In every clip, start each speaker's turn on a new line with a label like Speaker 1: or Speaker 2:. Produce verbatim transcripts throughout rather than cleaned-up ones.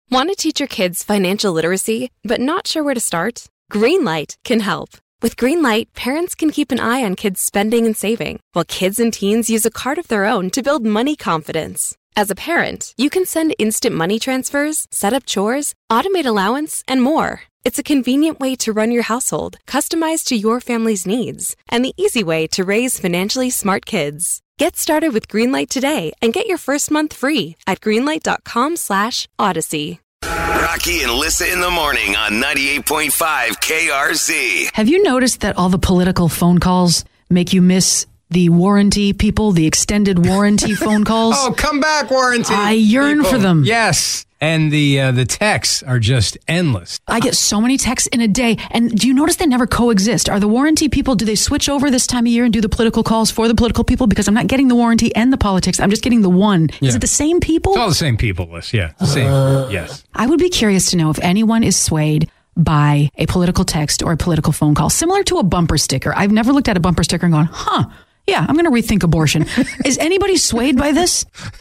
Speaker 1: Want to teach your kids financial literacy, but not sure where to start? Greenlight can help. With Greenlight, parents can keep an eye on kids' spending and saving, while kids and teens use a card of their own to build money confidence. As a parent, you can send instant money transfers, set up chores, automate allowance, and more. It's a convenient way to run your household, customized to your family's needs, and the easy way to raise financially smart kids. Get started with Greenlight today and get your first month free at greenlight.com slash odyssey.
Speaker 2: Rocky and Lissa in the morning on ninety-eight point five K R Z.
Speaker 3: Have you noticed that all the political phone calls make you miss the warranty people, the extended warranty phone calls?
Speaker 4: Oh, come back, warranty.
Speaker 3: I yearn
Speaker 4: people.
Speaker 3: for them.
Speaker 4: Yes. And the uh, the texts are just endless.
Speaker 3: I get so many texts in a day. And do you notice they never coexist? Are the warranty people, do they switch over this time of year and do the political calls for the political people? Because I'm not getting the warranty and the politics. I'm just getting the one.
Speaker 4: Yeah.
Speaker 3: Is it the same people?
Speaker 4: It's all the same people, Liz. Yeah. Same.
Speaker 3: Uh,
Speaker 4: yes.
Speaker 3: I would be curious to know if anyone is swayed by a political text or a political phone call, similar to a bumper sticker. I've never looked at a bumper sticker and gone, huh, yeah, I'm going to rethink abortion. Is anybody swayed by this?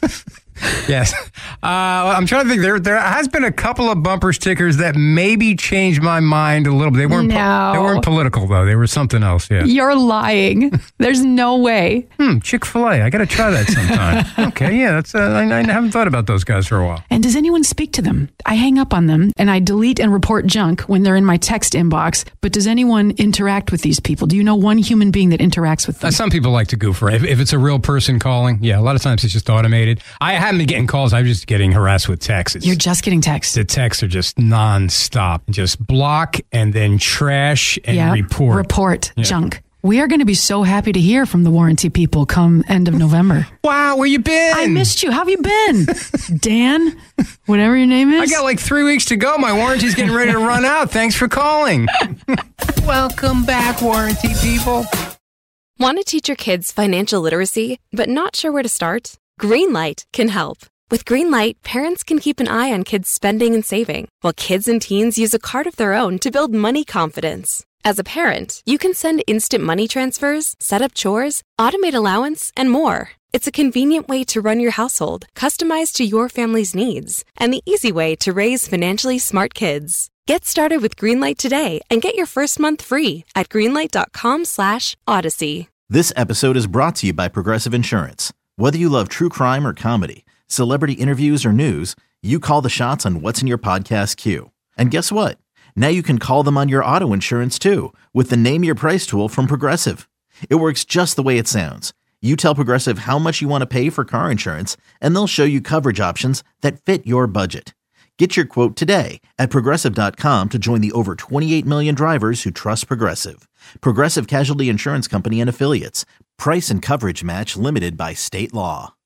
Speaker 4: Yes. Uh, I'm trying to think. There there has been a couple of bumper stickers that maybe changed my mind a little bit. They weren't,
Speaker 3: No.
Speaker 4: po- they weren't political, though. They were something else, yeah.
Speaker 3: You're lying. There's no way.
Speaker 4: Hmm, Chick-fil-A. I got to try that sometime. Okay, yeah, that's. Uh, I, I haven't thought about those guys for a while.
Speaker 3: And does anyone speak to them? I hang up on them and I delete and report junk when they're in my text inbox. But does anyone interact with these people? Do you know one human being that interacts with them?
Speaker 4: Uh, some people like to goof around. If, if it's a real person calling, yeah, a lot of times it's just automated. I haven't been getting calls. I'm just getting harassed with texts. It's,
Speaker 3: You're just getting texts.
Speaker 4: The texts are just nonstop. Just block and then trash and
Speaker 3: yeah.
Speaker 4: report.
Speaker 3: Report
Speaker 4: Yeah.
Speaker 3: junk. We are going to be so happy to hear from the warranty people come end of November.
Speaker 4: Wow, where you been?
Speaker 3: I missed you. How have you been? Dan, whatever your name is.
Speaker 4: I got like three weeks to go. My warranty's getting ready to run out. Thanks for calling. Welcome back, warranty people.
Speaker 1: Want to teach your kids financial literacy, but not sure where to start? Greenlight can help. With Greenlight, parents can keep an eye on kids' spending and saving, while kids and teens use a card of their own to build money confidence. As a parent, you can send instant money transfers, set up chores, automate allowance, and more. It's a convenient way to run your household, customized to your family's needs, and the easy way to raise financially smart kids. Get started with Greenlight today and get your first month free at greenlight.com slash odyssey.
Speaker 5: This episode is brought to you by Progressive Insurance. Whether you love true crime or comedy, celebrity interviews or news, you call the shots on what's in your podcast queue. And guess what? Now you can call them on your auto insurance too with the Name Your Price tool from Progressive. It works just the way it sounds. You tell Progressive how much you want to pay for car insurance, and they'll show you coverage options that fit your budget. Get your quote today at Progressive dot com to join the over twenty-eight million drivers who trust Progressive. Progressive Casualty Insurance Company and Affiliates. Price and coverage match limited by state law.